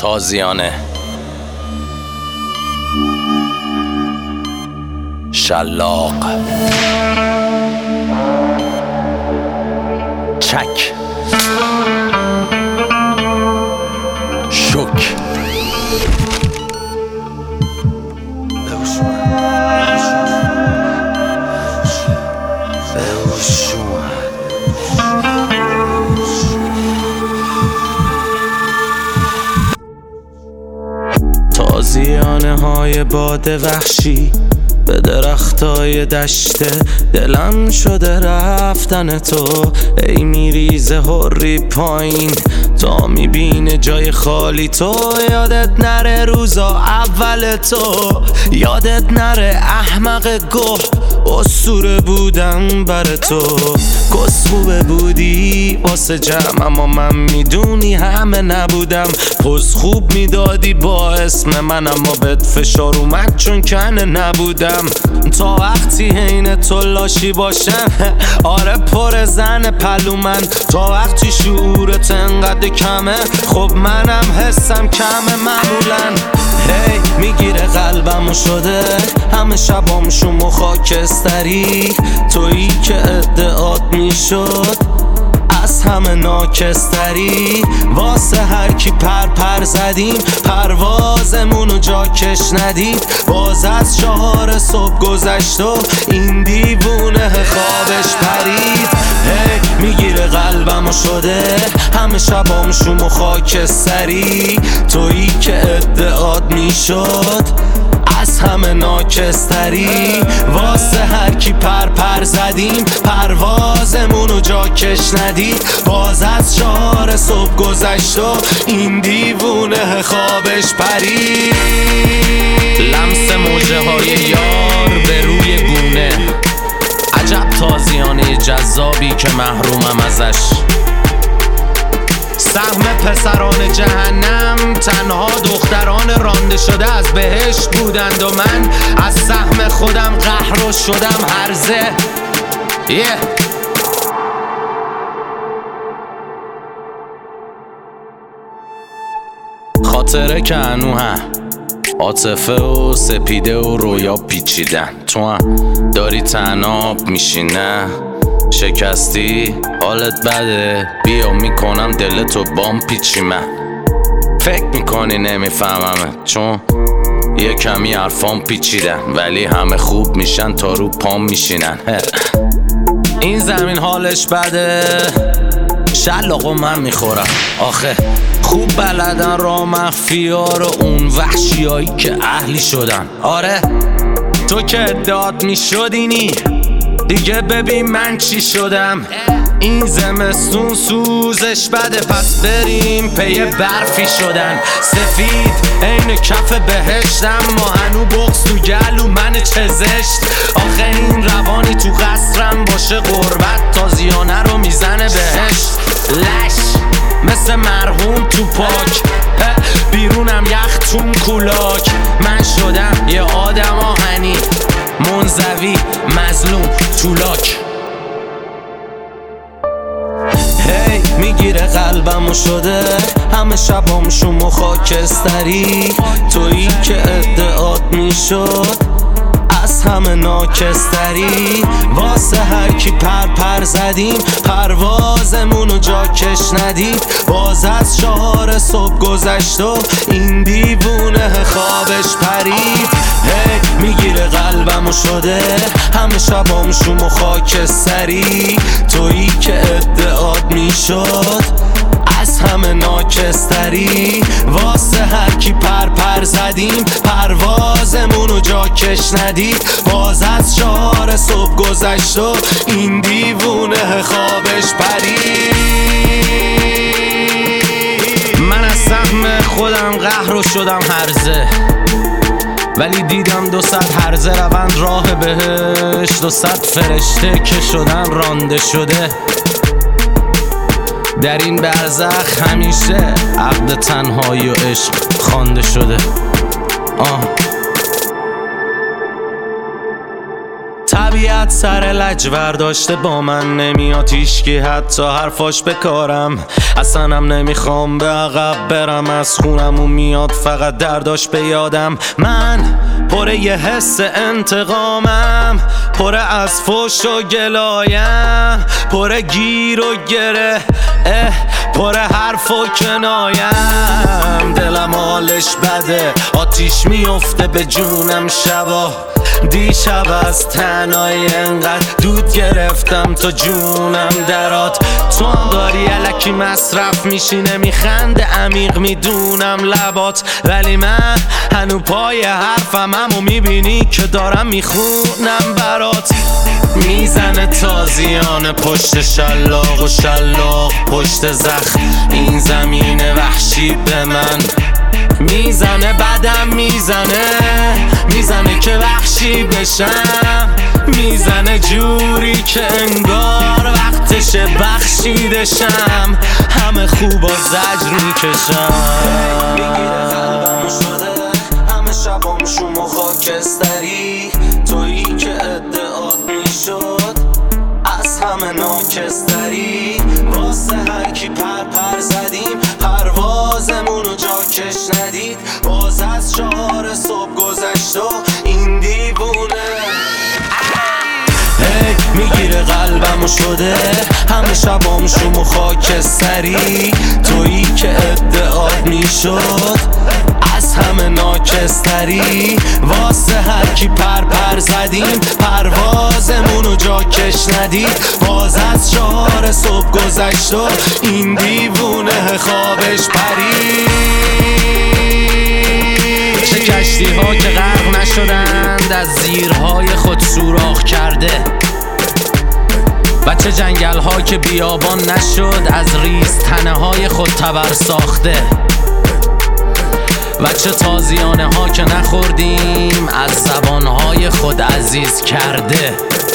تازیانه شلاق چک شک تازیانه های باد وحشی به درختای دشته دلم شده رفتن تو ای میریزه هری پایین تا میبینه جای خالی تو یادت نره روزا اول تو یادت نره احمق گوه اسطوره بودم بر تو کسخوبه بودی واسه جمع اما من میدونی همه نبودم پس خوب میدادی با اسم من اما بهت فشار اومد چون کنه نبودم تا وقتی حین تو لاشی باشم آره پر زن پلو من تا وقتی شعورت انقدر کمه خب منم حسم کمه معمولا هی میگیره قلبمو شده همه شبام شما خاکستری تویی که ادعات میشد از همه ناکستری واسه هر کی پر زدیم پروازمونو جا کش ندید باز از 4 صبح گذشت و این دیوونه خوابش پرید هی میگیره قلبمو شده همه شبام شوم و خاکستری تویی که ادعات میشد از همه ناکستری واسه هر کی پر زدیم پروازمونو جا کش ندید باز از 4 صبح گذشت و این دیوونه خوابش پرید لمس موجه های یار به روی گونه عجب تازیانه جذابی که محرومم ازش سهم پسران جهنم تنها دختران رانده شده از بهشت بودند و من از سهم خودم قهر شدم هرزه خاطره که هنو هم عاطفه و سپیده و رویا پیچیدن تو هم داری تناب میشینه شکستی حالت بده بیا میکنم دلتو بام پیچی من فکر میکنی نمیفهممه چون یه کمی حرفام پیچیدن ولی همه خوب میشن تا رو پام میشینن این زمین حالش بده شلاقو من میخورم آخه خوب بلدن را مخفیا رو اون وحشیایی که اهلی شدن آره تو که ادعات میشدینی دیگه ببین من چی شدم این زمستون سوزش بده پس بریم پی برفی شدن سفید عین کف بهشتم ما هنو بغض تو گلو من چه زشت آخه این روانی تو قصرم باشه غربت تازیانه رو میزنه بهشت لش مثل مرحوم تو پاک بیرونم یخ چون کولاک من شدم یه آدم آهنی منزوی مظلوم طولاک هی میگیره قلبمو شده همه شبام شما خاکستری تویی که ادعات میشد از همه ناکستری واسه هر کی پر زدیم پروازمونو جا کش ندید باز از 4 صبح گذشت و این دیوونه خوابش پرید هی میگیره قلبمو شده همه شبام شوم و خاکستری تویی که ادعات میشد از همه ناکستری واسه هر کی پر زدیم پروازمونو جا کش ندید باز از 4 صبح گذشت و این دیوونه خوابش پرید من از سهم خودم قهر شدم هرزه ولی دیدم 200 هرزه روند راه بهشت 200 فرشته که شدن رانده شده در این برزخ همیشه عقد تنهایی و عشق خوانده شده طبیعت سر لجور داشته با من نمیاد هیچکی حتی حرفاش بکارم. اصلا هم نمیخوام به عقب برم، از خونمون میاد فقط درداش به یادم. من پر یه حس انتقامم، پر از فوش و گلایم، پر گیر و گره، پر حرف و کنایم. دلم حالش بده، آتیش میفته به جونم شبا. دیشب از تنهایی انقدر دود گرفتم تا جونم درات. تو هم داری الکی مصرف میشی، نمیخنده عمیق میدونم لبات، ولی من هنو پای حرفم همو میبینی که دارم میخونم برات. میزنه تازیانه پشت شلاق و شلاق پشت زخم، این زمین وحشی به من میزنه، بدم میزنه که وحشی بشم، میزنه جوری که انگار وقتش بخشیدشم، همه خوبا زجر میکشم. میگیره قلبمو شده همه شبام شوم و خاکستری، تویی که ادعات میشد از همه ناکستری. واسه هرکی پر زدیم پروازمونو جاکش ندید، باز از 4 صبح گذشت و این دیوونه میگیره قلبمو شده همه شبام شوم و خاکستری، تویی که ادعات میشد از همه ناکستری. واسه هرکی پر زدیم پروازمونو جاکش ندید، باز از 4 صبح گذشت و این دیوونه خوابش پرید. چه کشتی ها که غرق نشدند از زیرهای خود سوراخ کرده، و چه جنگل ها که بیابان نشد از ریز تنه های خود تبر ساخته، و چه تازیانه ها که نخوردیم از زبان های خود عزیز کرده.